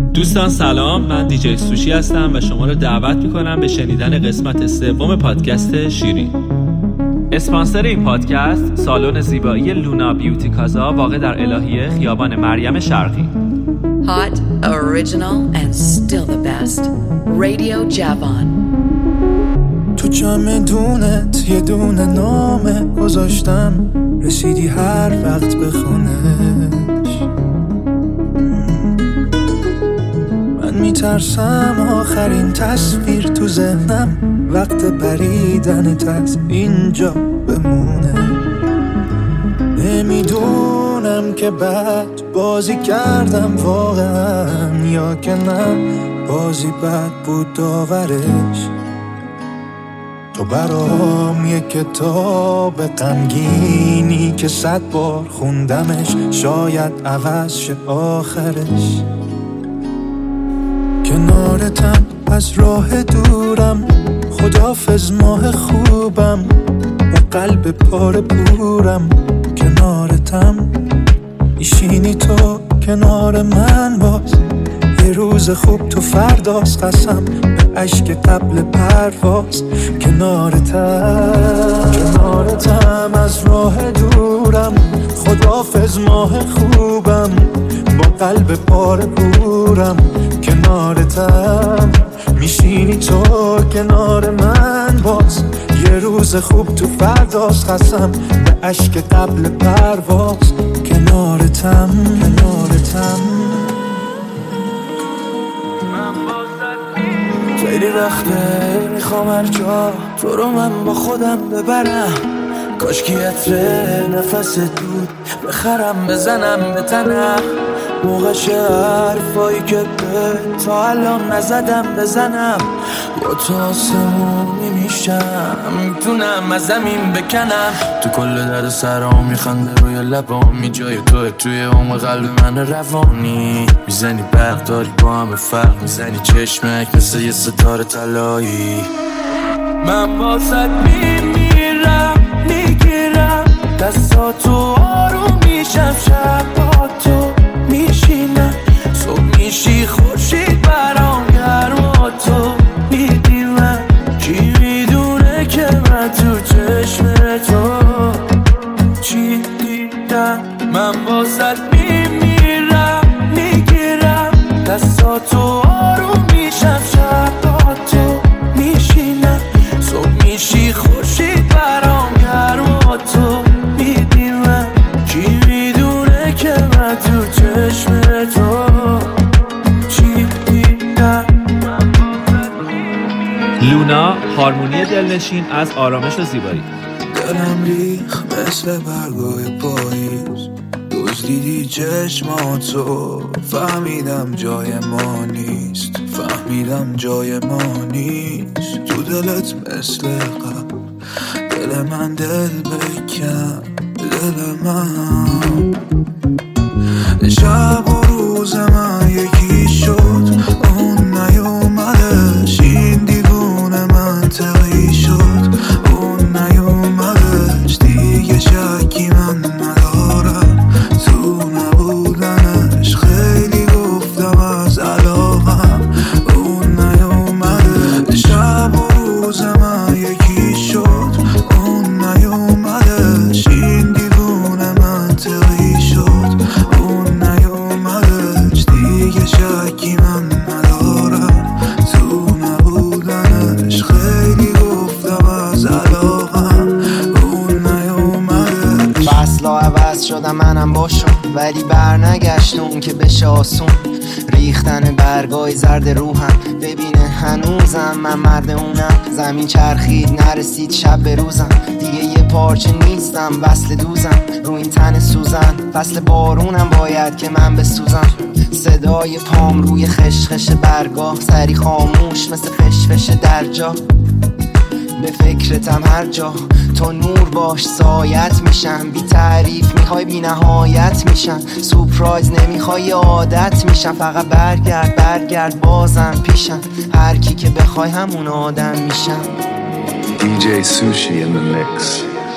دوستان سلام، من دیجی سوشی هستم و شما رو دعوت میکنم به شنیدن قسمت 3 پادکست شیرین. اسپانسر این پادکست سالن زیبایی لونا بیوتی کازا واقع در الهیه خیابان مریم شرقی. Hot, original and still the best. Radio Javon. تو چمدونت یه دونه نامه گذاشتم، رسیدی هر وقت بخونش. من میترسم آخرین تصویر تو ذهنم وقت پریدنت از اینجا بمونه. نمیدونم که بد بازی کردم واقعا یا که نه بازی بد بود داورش. تو برام یه کتاب غمگینی که 100 بار خوندمش، شاید عوض شه آخرش. کنارتم از راه دورم، خداحافظ ماه خوبم، با قلب پاره پورم. کنارتم میشینی تو کنار من، باز یه روز خوب تو فرداست، قسم به عشق قبل پرواز. کنارتم از راه دورم، خداحافظ ماه خوبم، با قلب پاره پورم. کنارتم میشینی تو کنار من، باز یه روز خوب تو فرداست، قسم به عشق قبل پرواز. کنارتم خیلی وقته میخوام هر جا تو رو من با خودم ببرم، کاش که عطر نفست بود بخرم بزنم به تنم. موقعش حرفایی که به تا الان نزدم بزنم، با تو آسمون میمیشم، میتونم از زمین بکنم. تو کل در سرام میخنده روی لبامی، جای توی عمق قلب من روانی. میزنی برق داری با همه فرق، میزنی چشمک مثل یه ستاره طلایی. من واسط میمیرم، میگیرم دستاتو آروم میشم، شب با تو میشینم، صبح میشی خورشید برام گرم، تو میدی من، کی میدونه که من تو چشم تو چی دیدم. من واسط میمیرم، میگیرم دستاتو آروم میشم، شب با تو میشینم، صبح میشی خورشید برام گرم، تو میدی من، کی میدونه که من تو چشم تو چی دیدم. لونا، هارمونی دلنشین از آرامش و زیبایی. دلم ریخ مثل برگای پاییز، دزدیدی چشماتو، فهمیدم جای ما نیست، فهمیدم جای ما نیست. تو دلت مثل قبل، دل من دل بکن، دل من. شب و روز من یکی شد، اون نیومدش، این دیوونه منطقی شد، اون نیومدش. دیگه شکی من ندارم تو نبودنش، خیلی گفتم از علاقم، اون نیومدش. شب و روز من یکی شد، اون نیومدش، این دیوونه منطقی شد، اون نیومدش. دیگه شکی من ندارم تو نبودنش، خیلی گفتم از علاقم، اون نیومدش. فصلا عوض شدم منم باشم، ولی برنگشت اون که بشه آسون. ریختن برگای زرد روحم، ببینه هنوزم من مرد اونم. زمین چرخید نرسید شب به روزم، دیگه یه پارچه نیستم وصل دوزم. رو این تن سوزن فصل بارونم، باید که من بسوزم. صدای پام روی خشخش برگاه، سری خاموش مثل فشفش در جا. به فکرتم هر جا تو نور باش، سایت میشم. بی تعریف میخوای بی نهایت میشم، سورپرایز نمیخوای عادت میشم. فقط برگرد بازم پیشم، هر کی که بخوای همون آدم میشم. DJ Sushi in the mix.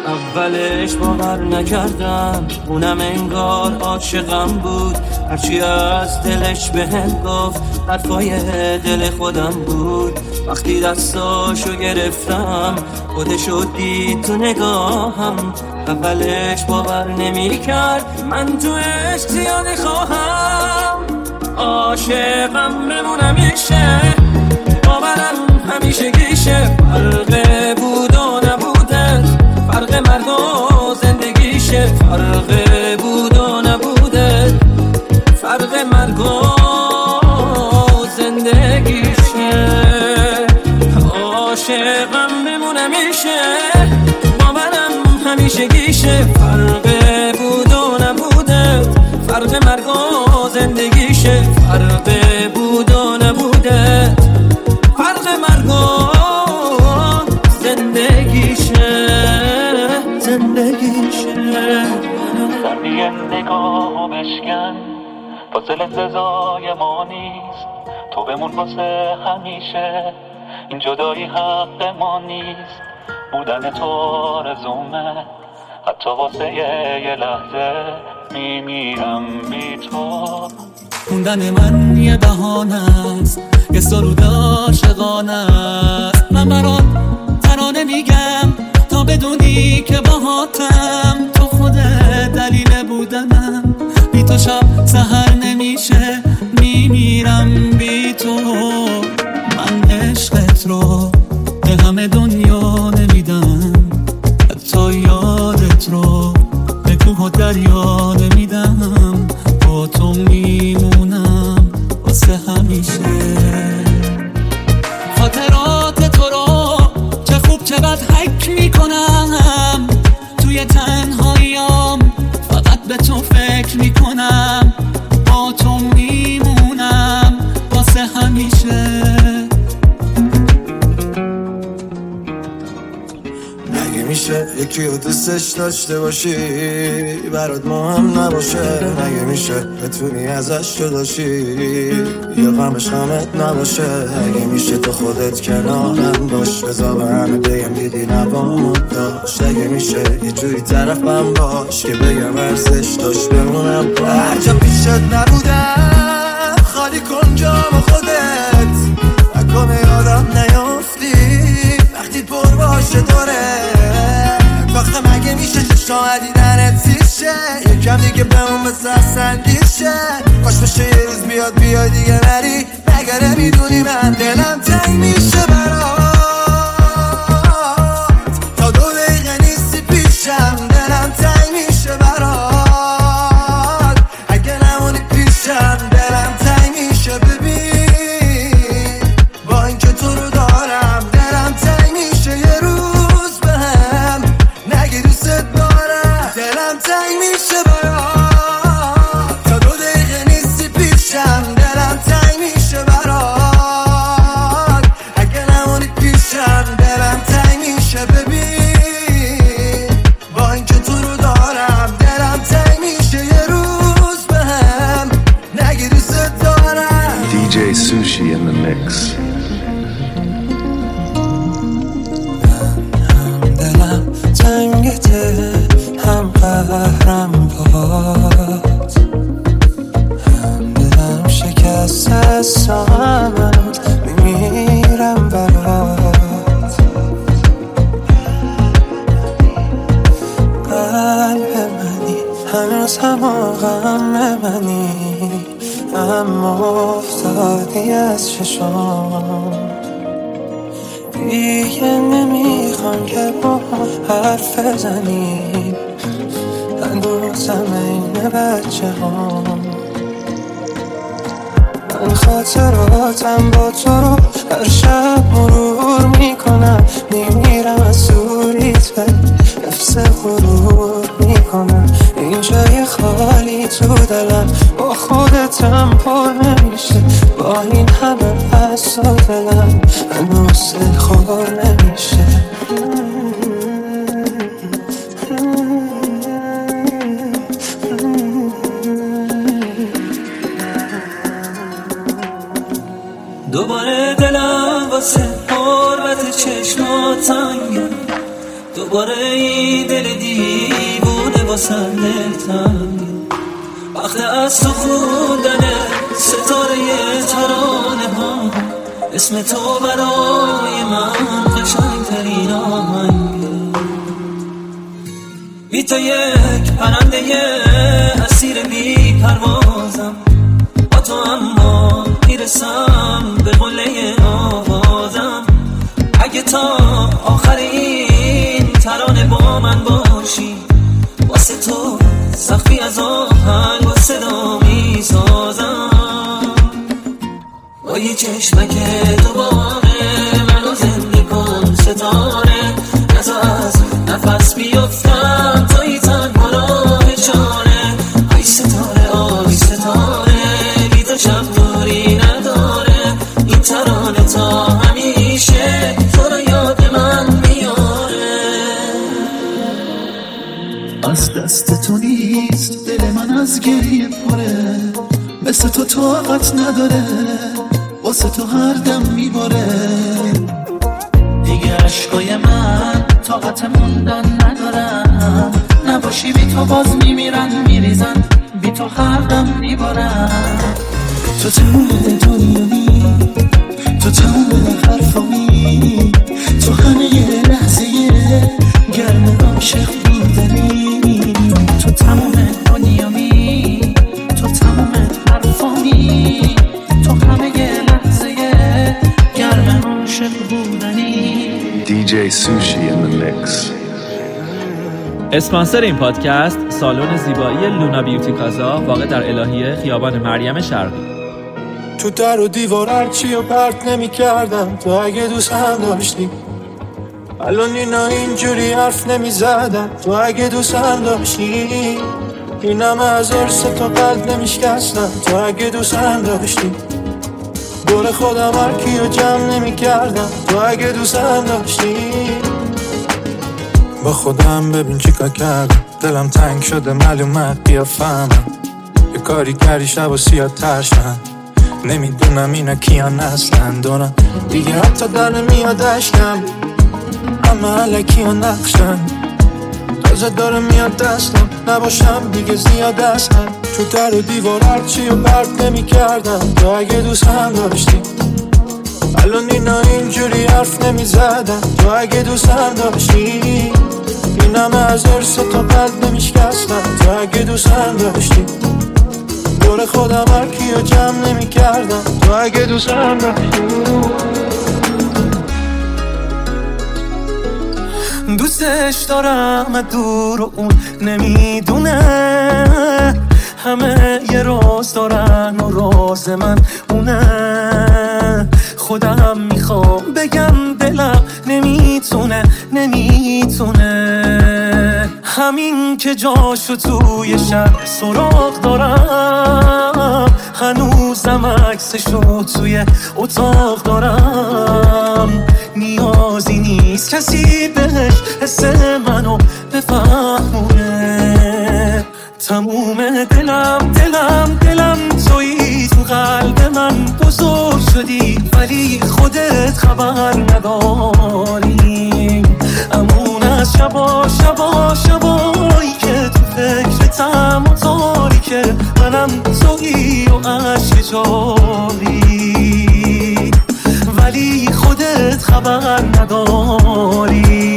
اولش باور نکردم، اونم انگار عاشقم بود. هرچی از دلش بهم گفت حرفای دل خودم بود. وقتی دستاشو گرفتم خودشو دید تو نگاهم. اولش باور نمی کرد من تو عشق زیاده خواهم. عاشقم بمونم میشه، باورم همیشه گیشه. فرق بود و نبوده، فرق مرگ و زندگیشه. فرق بود و نبوده، فرق مرگ و زندگیشه. عاشقم بمونم میشه، باورم همیشه گیشه. فرق بود و نبوده، فرق مرگ و زندگیشه. فرق بود و نبوده، فرق مرگ و زندگیشه. سردی نگاهو بشکن، فاصله سزای ما نیست. تو بمون واسه همیشه، این جدایی حق ما نیست. بودن تو آرزومه، حتی واسه یه لحظه میمیرم بی تو. موندن من یه بهانه است، یه سرود عاشقانه است. من برات ترانه میگم تا بدونی که باهاتم. تو خودت دلیل بودنم، بی تو شب سحر نمیشه، میمیرم بی تو. من عشقت رو به همه دنیا نمیدم، حتی یادت رو به کوه و دریا نمیدم. با تو میمونم واسه همیشه. خاطرات تو رو چه خوب چه بد حک میکنم. توی تنهاییام فقط به تو فکر میکنم. با تو میمونم واسه همیشه. میشه یکی رو دوستش داشته باشی برات مهم نباشه؟ مگه میشه بتونی ازش جداشی یا غمش غمت نباشه؟ مگه میشه تو خودت کنارم باش، بذار به همه بگم دیدی نبامون داشت؟ مگه میشه یه جوری طرفم باش که بگم ارزش داشت بمونم با هر جا پیشت نبودم؟ خالی کن جام خودت، نکنه یادم نیافتی وقتی پر باشه دوره. وقت مگه میشه چشم دیدنت زیشه، یکم دیگه بمون مثل اصندیشه. باش بشه یه روز بیاد دیگه نری، مگه نمیدونی من دلم تنگ میشه برات. تا 2 دقیقه نیستی پیشم دلم تنگ میشه برات. اگه نمونی پیشم دلم تنگ میشه. ببین با اینکه تو رو دارم دلم تنگ میشه. یه روز بهم نگی دوست دارم، دلم تنگ میشه برات. تا 2 دقیقه نیستی پیشم دلم تنگ میشه برات. اگه نمونی پیشم دلم تنگ میشه. ببین با اینکه تو رو دارم دلم تنگ میشه. یه روز بهم نگی دوست دارم. DJ Sushi in the mix. دلم تنگته، هم قهرم باز، هم دلم شکسته، سامم میمیرم برات. قلب منی هنوز هم غم منی، اما افتادی از چشام. دیگه نمیخوام که با حرف بزنیم، هنوزم این بچه هم. من خاطراتم با تو رو هر شب مرور میکنم. میمیرم از دوریت، حفظ غرور میکنم. این جای خالی تو دلم با خودتم پر نمیشه. با این همه از دلم هنوز خور نمیشه. دوباره دلم واسه حرمت چشمات تنگه، دوباره این دل دیوونه واسه دلتنگه، وقت از تو خوندن ستاره ترانه ها، اسم تو برای من قشنگترین آهنگه. بی تو یک پرنده اسیر بی پروازم، با تو اما میرسم به قله آوازم. اگه تا آخر این ترانه با من باشی، واسه تو سخفی از آهنگ و صدا میسازم. با یه چشمک دوباره منو زنده کن ستاره، نزا از نفس بیفتم توی تنها راه چاره. آی ستاره آی ستاره، بی تو شب دوری نداره. این ترانه تا همیشه تو رو یاد من میاره. از دست تو نیست دل من از گریه پره، مثل تو طاقت نداره، واسه تو هر دم میباره. دیگه عشقای من طاقت موندن ندارن، نباشی بی تو باز میمیرن میریزن، بی تو هر دم میبارن. تو تموم دنیایی، تو تموم حرفامی، تو همه یه لحظه گرم عاشق بودنی. تو تموم دنیایی، تو تموم حرفامی، تو همه یه لحظه گرم عاشق بودنی. DJ Sushi in the mix. اسپانسر این پادکست سالن زیبایی لونا بیوتی کازا واقع در الهیه خیابان مریم شرقی. تو در و دیوار هرچی و پرت نمی کردم، تو اگه دوست هم داشتی. الان اینا اینجوری حرف نمی زدم، تو اگه دوست هم داشتی. اینم از ارس تو قلب نمی شکستم، تو اگه دوست هم داشتی. دور خودم هرکی رو جمع نمی کردم، تو اگه دوست هم داشتی. با خودم ببین چی کار کردم، دلم تنگ شده معلومت بیا فهمم. یه کاری کردی شب و سیاه ترشن، نمیدونم اینا کیان اصلا دونم. دیگه حتی در نمیاد اشکم، همه علکی ها نقشن. تازه داره میاد دستم، نباشم دیگه زیاد هستم. تو در و دیوار هرچی و پرت نمی کردم، تو اگه دوست هم داشتی. الان اینا اینجوری حرف نمی زدم، تو اگه دوست هم داشتی. اینم از ارس تو قلب نمی شکستم، تو اگه دوست هم داشتی. دور خودم هرکی رو جمع نمی کردم، تو اگه دوست هم داشتی. دوستش دارم دور و اون نمیدونه، همه یه راز دارن و راز من اونه. خودم میخوام بگم دلم نمیتونه همین که جاشو توی شب سراغ دارم، هنوزم عکسشو توی اتاق دارم. نیازی نیست کسی بهش حس منو بفهمونه. تموم دلم تویی، تو قلب من بزرگ شدی، ولی خودت خبر نداری. امون از شبایی که تو فکرتم و تاریکه، منم تویی و عشق جاری، ولی خودت خبر نداری.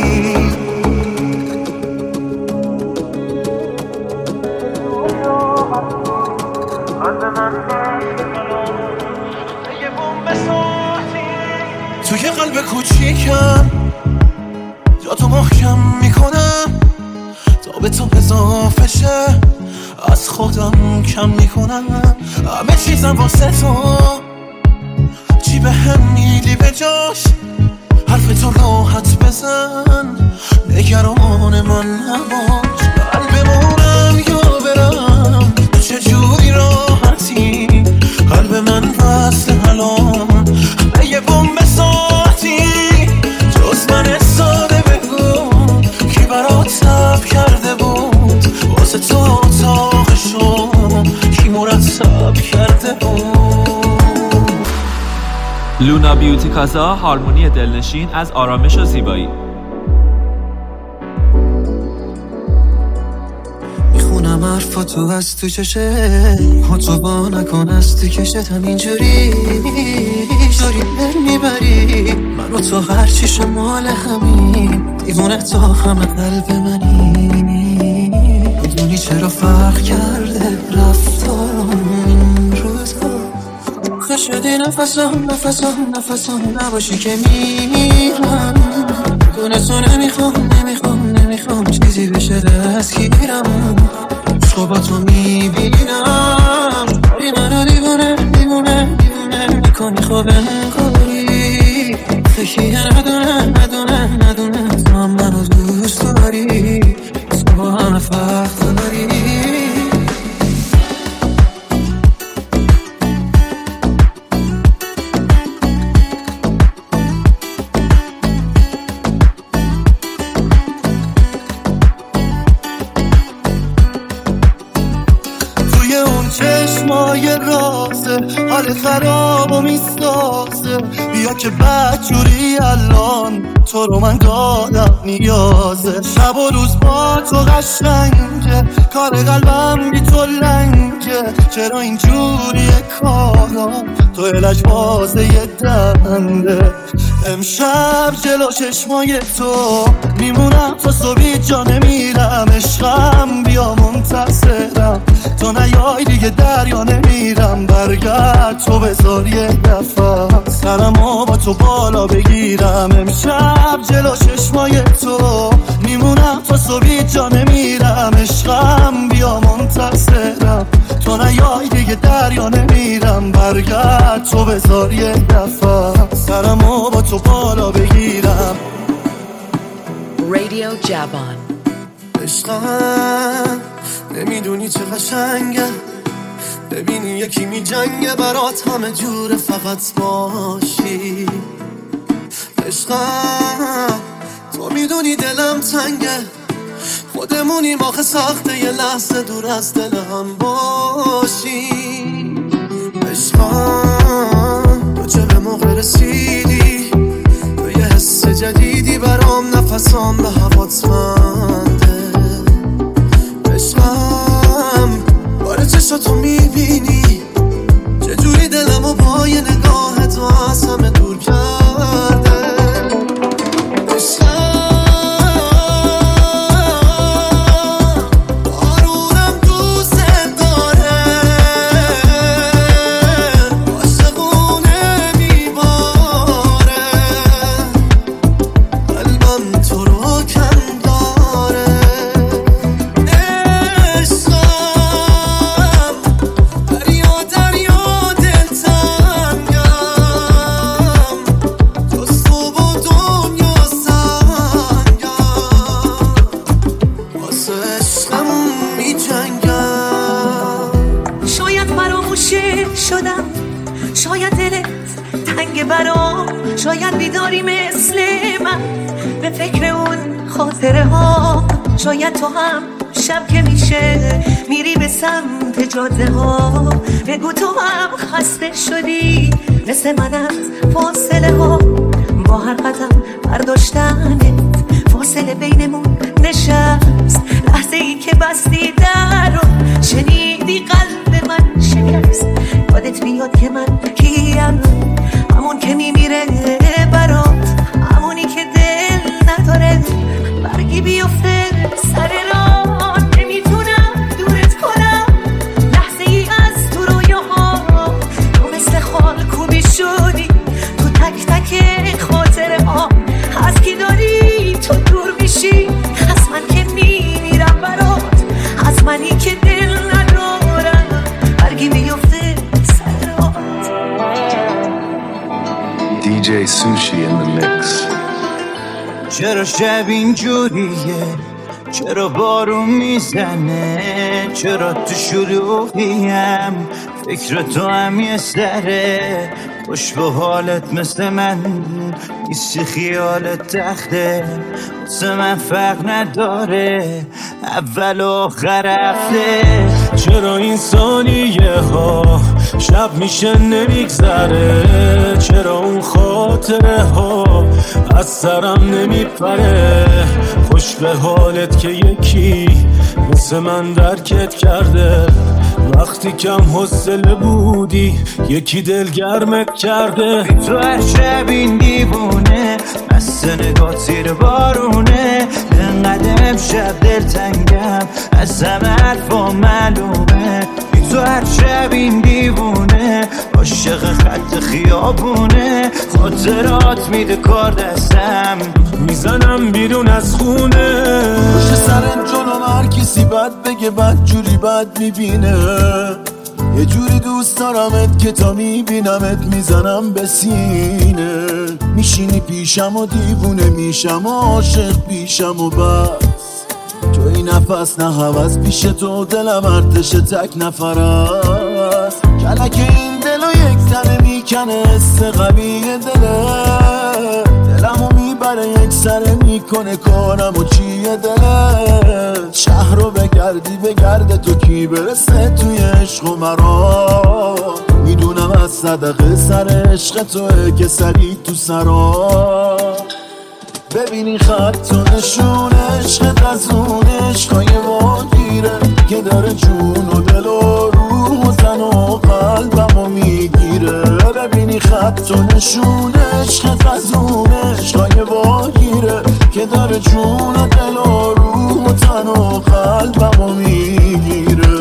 توی قلب کوچیکم جا تو محکم میکنم، تا به تو اضافه شه از خودم کم میکنم. همه چیزم واسه تو، چی به هم میدی به جاش، حرف تو راحت بزن، نگران من نباش. قلبمونم یا برم، چجوری راحتی، قلب من وصل الان یه بمب ساعتی. جز من ساده بگو کی برات تب کرده بود، واسه تو اتاقشو کی مرتب کرده بود. لونا بیوتی کازا، هارمونی دلنشین از آرامش و زیبایی. میشنوم حرفاتو از تو چشه تو با نکن از تو کشتم اینجوری جوری میبری منو تو هرچی شمال همین دیوونه تا همه قلب منی میدونی چرا فرق کرده رفتارم این روزا آخه شدی نفسم نباشی که میرم دونه نمیخوام چیزی بشه دستگیرم عشق با تو میبینم داری منو دیوونه میکنی خوب انگاری خیلی ندونه تو هم منو دوست داری تو با همه فرق داری چشمای رازه حال خراب و میسازه بیا که بدجوری الان تو رو من دادم نیازه شب و روز با تو قشنگه کار قلبم بی تو لنگه چرا اینجوریه کارا تو علج بازه یه دنده امشب جلو چشمای تو میمونم تا صبحی جا نمیرم عشقم بیا منتظرم تو نیای دیگه دریا نمیرم برگرد تو بذار یه دفعه سرمو با تو بالا بگیرم امشب جلو چشمای تو میمونم تا صبحی جا نمیرم عشقم بیا منتظرم تو نیای دیگه دریا نمیرم برگرد تو بذار یه دفعه سرمو با تو بالا بگیرم Radio Javon. عشقم نمیدونی چه قشنگه ببینی یکی می جنگه برات همه جوره فقط باشی عشقم تو میدونی دلم تنگه خودمونیم آخه سخته یه لحظه دور از دل هم باشی عشقم تو چه به موقع رسیدی تو یه حس جدیدی برام نفسام به هوات منده عشقم باره چشاتو میبینی چجوری دلمو با یه نگاه تو از همه دور کرده عشقم بارونم دوست داره عاشقونه میباره قلبم تو رو کم داره شاید دلت تنگ برام شاید بیداری مثل من به فکر اون خاطره ها شاید تو هم شب که میشه میری به سمت جاده ها بگو تو هم خسته شدی مثل من از فاصله ها با هر قدم برداشتنت فاصله بینمون نشست لحظه ای که بستی در رو شنیدی قلب من شکست یادت بیاد که من کیم همون که میمیره برات همونی که دل نداره برگی بیفته سر راه نمیتونم دورت کنم لحظه ای از تو رویاها تو مثل خال کوبی شدی تو تک تک خاطره ها از کی داری تو دور میشی از من که میمیرم برات از منی که دل ندارم برگی بیفته DJ Sushi in the mix. چرا شب اینجوریه چرا بارون میزنه چرا تو شلوغیم فکر تو هم یه سره خوش به حالت مثل من نیستی خیالت تخته واسه من فرق نداره اول و آخر هفته چرا این ثانیه ها شب میشه نمیگذره، چرا اون خاطره ها از سرم نمیپره. خوش به حالت که یکی مثل من درکت کرده، وقتی کم حوصله بودی یکی دلگرمت کرده. تو هر شب این دیوونه مست نگاه زیر بارونه، انقدر امشب دلتنگم از همه حرفا معلومه. تو هر شب این دیوونه عاشق خط خیابونه، خاطرات میده کار دستم میزنم بیرون از خونه. پشت سرم جلوم هر کسی بد بگه بد جوری بد میبینه، یه جوری دوست دارمت که تا میبینمت میزنم به سینه. میشینی پیشم و دیوونه میشم و عاشق پیشم و بس، تو این نفس نه هوس پیش تو دلم ارتش تک نفر است. کلک این دلو یک تنه میکنه، حس قوی دله دلمو میبره یک سره میکنه کارم و چیه دله. شهر رو بگردی بگرده تو کی برسه توی عشق و مرا، میدونم از صدقه سر عشق توه که سری تو سرا. ببینی خط و نشون عشقت از اون عشقای واگیره که داره جون و دل و روح و تن و قلبمو میگیره. ببینی خط و نشون عشقت از اون عشقای واگیره که داره جون و دل و روح و تن و قلبمو میگیره.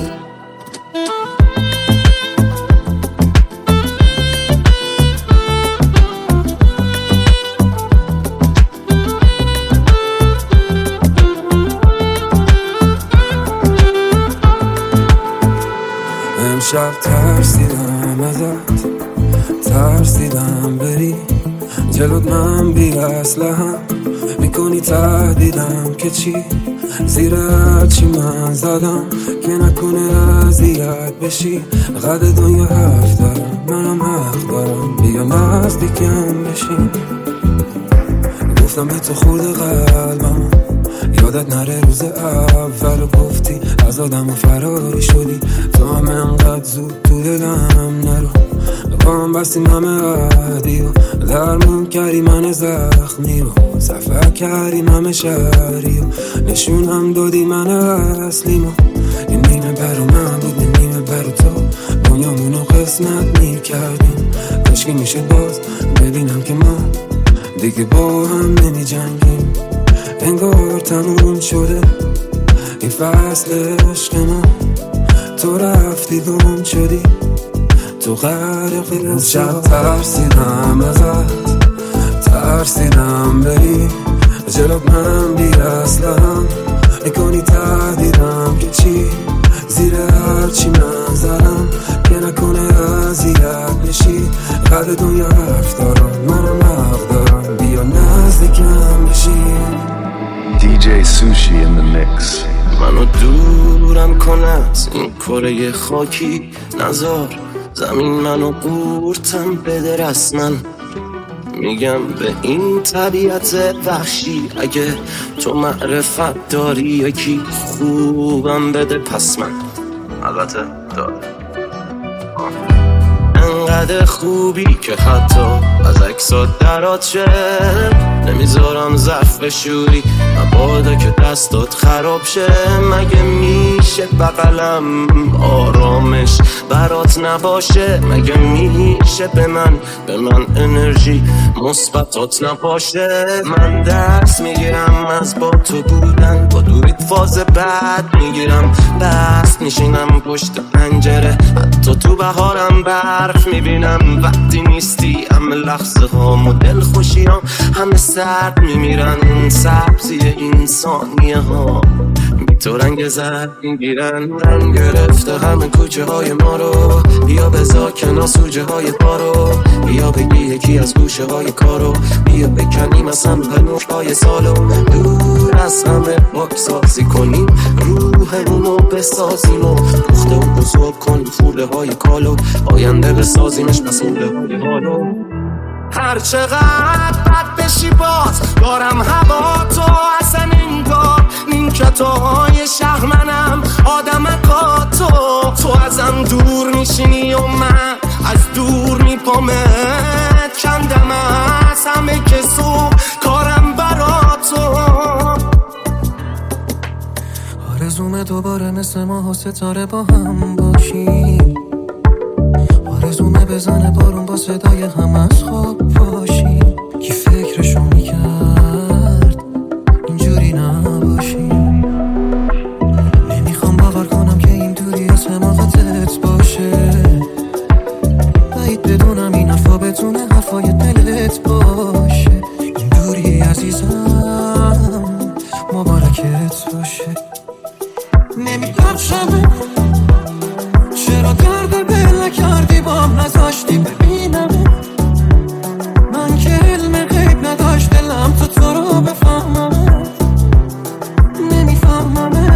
امشب ترسیدم ازت، ترسیدم بری جلوت، من بی اسلحه‌ام میکنی تهدیدم که چی زیر هرچی من زدم که نکنه اذیت بشی. قد دنیا حرف دارم منم حق دارم، بیا نزدیکم بشی. گفتم به تو خورده قلبم یادت نره روز اول گفتی از آدم و فراری شدی، تو هم انقدر زود تو دلم نرو. با هم بستیم همه عهدی و درمون کردی من زخمی و سفر کردیم همه شهری و نشون هم دادی من اصلیم. یه نیمه برو من بود یه نیمه برو تو، دنیامونو قسمت میکردیم. کاشکی میشه باز ببینم که ما دیگه با هم نمی جنگیم. انگار تموم شده این فصل عشق ما، تو رفتی گم شدی تو غرق شب. ترسیدم ازت، ترسیدم بری جلوت، من بی اسلحه‌ام میکنی تهدیدم که چی زیر هرچی من زدم که نکنه اذیت بشی. قد دنیا حرف دارم منم حق دارم، بیا نزدیکم بشی. DJ Sushi in the mix. منو دورم کن از این کره خاکی، نذار زمین منو قورتم بده رسمن. میگم به این طبیعت وحشی اگه تو معرفت داری یکی خوبم بده پس من البته داره انقدر خوبی که حتی از عکسات درات شه. نمیذارم ظرف بشوری مبادا که دستات خراب شه. مگه میشه بغلم آرامش برات نباشه؟ مگه میشه به من انرژی مثبتات نباشه؟ من درس میگیرم از با تو بودن، با دوریت فاز بعد میگیرم بست میشینم پشت پنجره، حتی تو بهارم برف میبینم. وقتی نیستی همه لحظه ها مدل خوشیام همه سرد میمیرن، سبزی این ثانیه ها تو رنگ زرد میگیرن. رنگ گرفته همه کوچه های ما رو، بیا بذار کنار سوجه های پا رو، بیا بگی یکی از گوشه های کارو، بیا بکنیم از هم پنوش های سالو. دور از همه باکسازی کنیم روحمونو بسازیم و پخته و بزرگ کنیم خورده های کالو، آینده بسازیمش مسئوله های حالو. هر چقدر بد بشی باز دارم هوا تو اصلا انگار این حرکت‌های شهر منم آدمکا تو ازم دور میشینی و من از دور میپامت کندم از همه کسو کارم برا تو آرزومه دوباره مثل ماه و ستاره با هم باشیم آرزومه بزنه بارون با صدای هم از خواب باشیم کی فکرشو میکرد اینجوری نباشیم نمیخوام باور کنم که این دوری از حماقتت باشه باید بدونم این حرفا بتونه حرفای دلت باشه این دوری عزیزم مبارکت باشه نمیبخشمه چرا درد بل نکردی بام نذاشتی ببینمه من که علم غیب نداشت دلم تو رو بفهممه نمیفهممه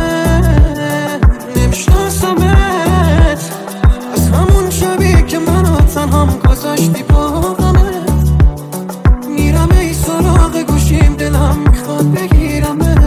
نمیشناسمت از همون شبی که منو تنهام گذاشتی با غمت میرم ای سراغ گوشیم دلم میخواد بگیرمت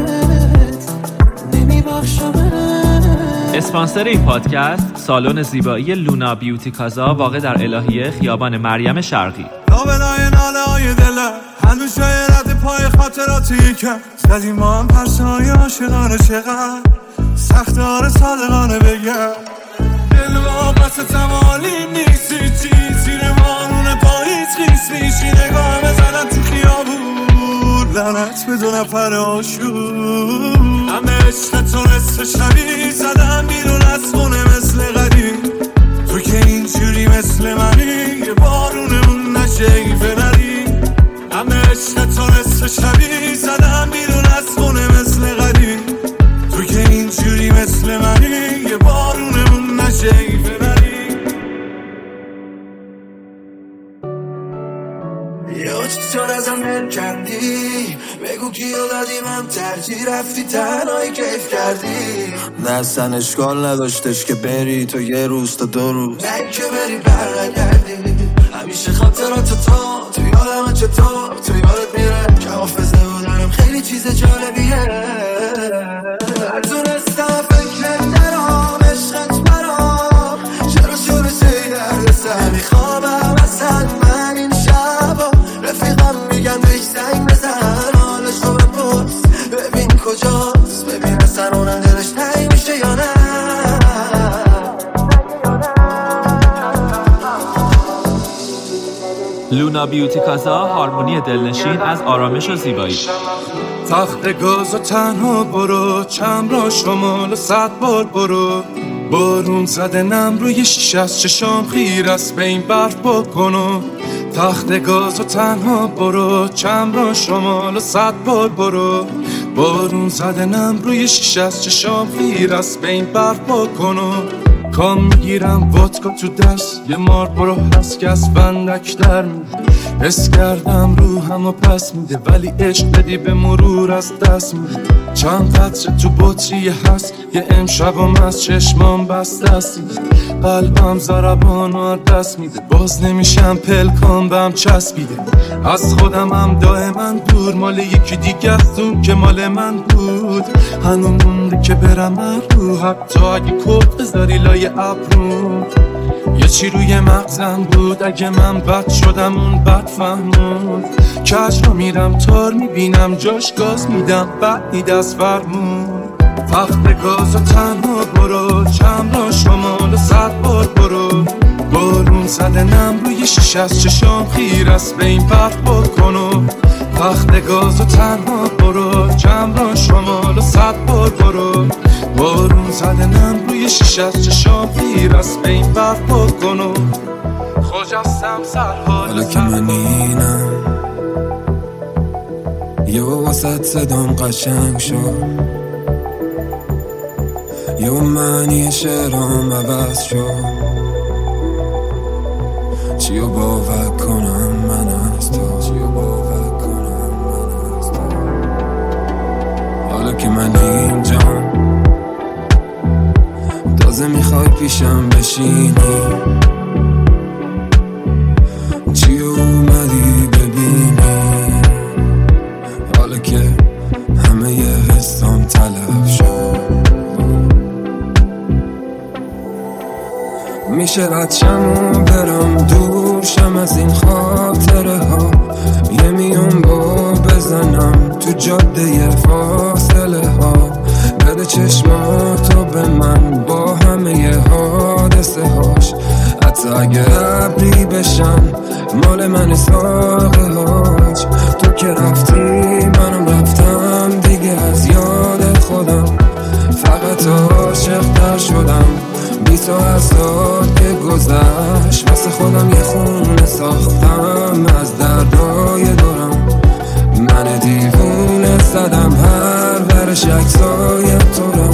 نمیبخشمت. اسپانسر این پادکست سالن زیبایی لونا بیوتی کازا واقع در الهیه خیابان مریم شرقی. لابلای ناله های دلم هنوز جای رد پای خاطراتی که زدیم ما هم پرسهای عاشقانه چقدر سخت آره صادقانه بگم دل واقعت تمالی نیستی چی زیر مانون پاییز خیس میشی نگاه بزنن تو خیابون لعنت به دو نفر آشون همه عشق تو نصف شبی زدم بیرون از خونه مثل قدیم تو که اینجوری مثل منی یه بارونمون نشیفه نری همه عشق تو نصف شبی زدم بیرون از خونه مثل قدیم تو که اینجوری مثل منی یه بارونمون نشیفه نری یا چطور ازم دل کندی بگو کیو دادی من ترجیح رفتی تنهایی کیف کردی دستن اشکال نداشتش که بری تو یه روز تا دو روز نه که بری برنگردی همیشه خاطرات تو یادم چطور تو یادت میره که حافظه بودنم خیلی چیز جالبیه تونستم فکر نرام عشقت برام چرا شروع شدی درد سر میخوابم اصلا من این شبا رفیقم میگم بهش زنگ بزن حالش رو بپرس ببین کجاست ببین اصلا اونم دلش تنگ میشه یا نه لونا بیوتی کازا هارمونی دلنشین از آرامش و زیبایی. تخت گاز و تنها برو چم را شمال 100 بار برو بارون زده نم روی شیشه از چشام خیر است به این برف بکنو تخت گاز و تنها برو چم را شمال 100 بار برو بارون زده نم روی شیشه از چشام خیر است به این برف بکنو کام میگیرم واتکا تو دست یه مار برو هست که از بندک در میده حس کردم روحم و پس میده ولی عشق بدی به مرور از دست میده چند قطره تو بطری هست یه امشبم از چشمام بسته است قلبم ضربان و دست میده باز نمیشم پلکام بهم چسبیده از خودم هم دائما دور مال یکی دیگه است اون که مال من بود هنوز مونده که برم رو حتی اگه کت بذاری لای ابرو یه چی روی مغزم بود اگه من بد شدم اون بد فهمون کج رو میرم تار میبینم جاش گاز میدم بد نید از فرمون تخت گاز و تنها برو چم را شمال 100 بار برو بارون زده نم روی شیشه از چشام خیر است به این برف بکنو تخت گاز و تنها برو چم را شمال 100 بار برو بارون زده نم روی شیشه از چشام خیر است به این برف بکنو خوجستم سرحال حالا که من اینم یه واسط صدام قشنگ شد یه معنی شعرام عوض شد چیو باور کنم من از تو چیو باور کنم من از تو حالا که من اینجام تازه میخوای پیشم بشینی چی اومدی ببینی حالا که همه یه حسام تلف راحت شم و برم دور شم از این خاطره ها، یه میون با بزنم تو جاده فاصله ها، بده چشماتو به من با همه حادثه هاش، حتی اگه ابری بشن مال من ساقه هاش. تو که رفتی منم رفتم دیگه از یاد خودم، فقط عاشق در شدم 20 سال که گذشت، واسه خودم یه خونه ساختم از دردای دورم، من دیوونه زدم هر ورش عکسای تو رو.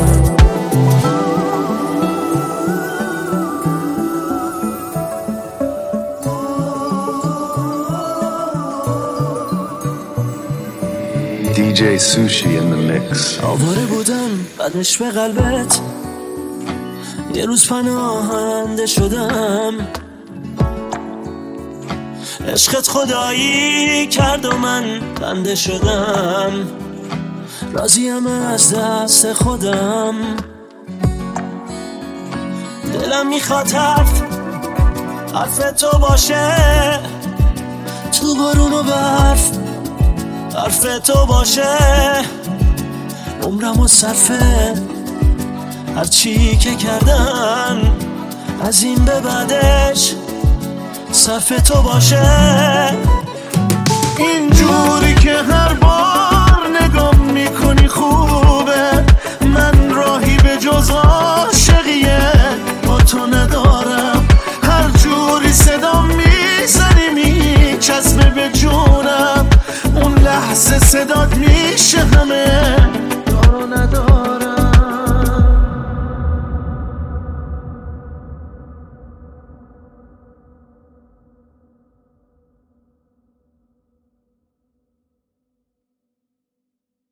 DJ Sushi in the mix. آواره بودم بعدش به قلبت، یه روز پناهنده شدم، عشقت خدایی کرد و من بنده شدم، راضیم از دست خودم، دلم میخواد حرف تو باشه، تو بارون و برف حرف تو باشه، عمرم و صرفه هرچی که کردم، از این به بعدش صرف تو باشه، اینجوری که هر بار